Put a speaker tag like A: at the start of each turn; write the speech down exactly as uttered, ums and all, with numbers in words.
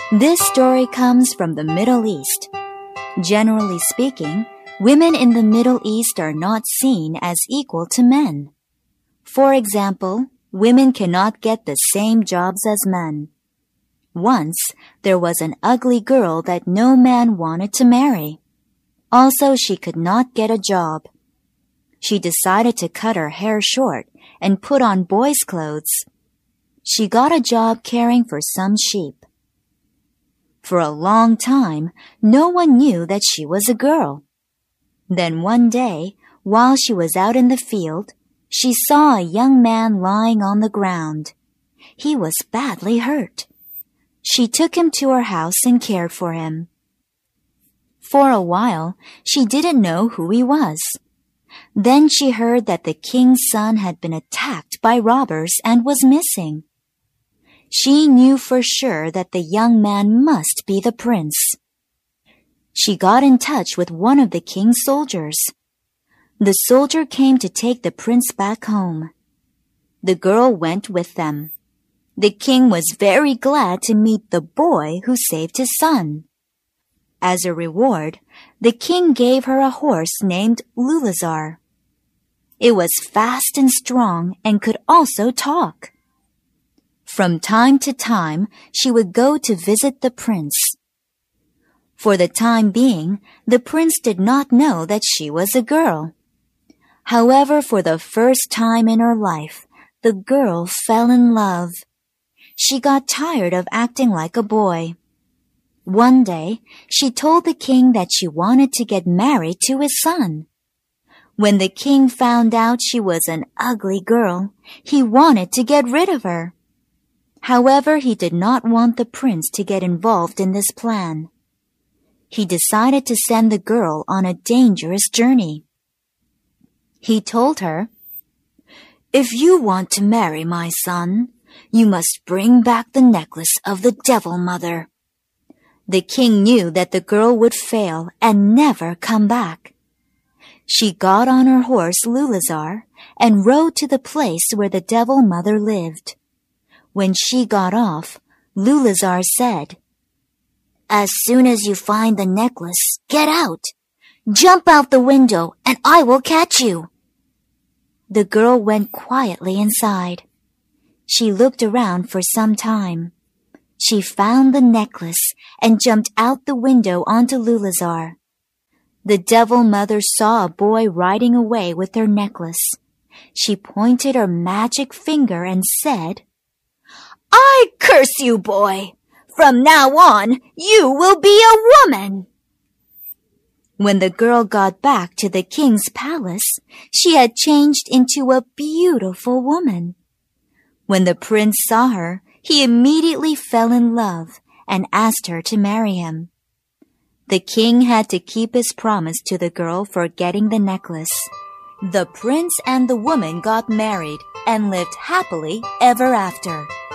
A: This story comes from the Middle East. Generally speaking, women in the Middle East are not seen as equal to men. For example, women cannot get the same jobs as men. Once, there was an ugly girl that no man wanted to marry. Also, she could not get a job. She decided to cut her hair short and put on boys' clothes. She got a job caring for some sheep. For a long time, no one knew that she was a girl. Then one day, while she was out in the field, she saw a young man lying on the ground. He was badly hurt. She took him to her house and cared for him. For a while, she didn't know who he was. Then she heard that the king's son had been attacked by robbers and was missing. She knew for sure that the young man must be the prince. She got in touch with one of the king's soldiers. The soldier came to take the prince back home. The girl went with them. The king was very glad to meet the boy who saved his son. As a reward, the king gave her a horse named Lulazar. It was fast and strong and could also talk. From time to time, she would go to visit the prince. For the time being, the prince did not know that she was a girl. However, for the first time in her life, the girl fell in love. She got tired of acting like a boy. One day, she told the king that she wanted to get married to his son. When the king found out she was an ugly girl, he wanted to get rid of her. However, he did not want the prince to get involved in this plan. He decided to send the girl on a dangerous journey. He told her, "If you want to marry my son, you must bring back the necklace of the Devil Mother." The king knew that the girl would fail and never come back. She got on her horse Lulazar and rode to the place where the Devil Mother lived. When she got off, Lulazar said, "As soon as you find the necklace, get out. Jump out the window and I will catch you." The girl went quietly inside. She looked around for some time. She found the necklace and jumped out the window onto Lulazar. The Devil Mother saw a boy riding away with her necklace. She pointed her magic finger and said, "I curse you, boy! From now on, you will be a woman!" When the girl got back to the king's palace, she had changed into a beautiful woman. When the prince saw her, he immediately fell in love and asked her to marry him. The king had to keep his promise to the girl for getting the necklace. The prince and the woman got married and lived happily ever after.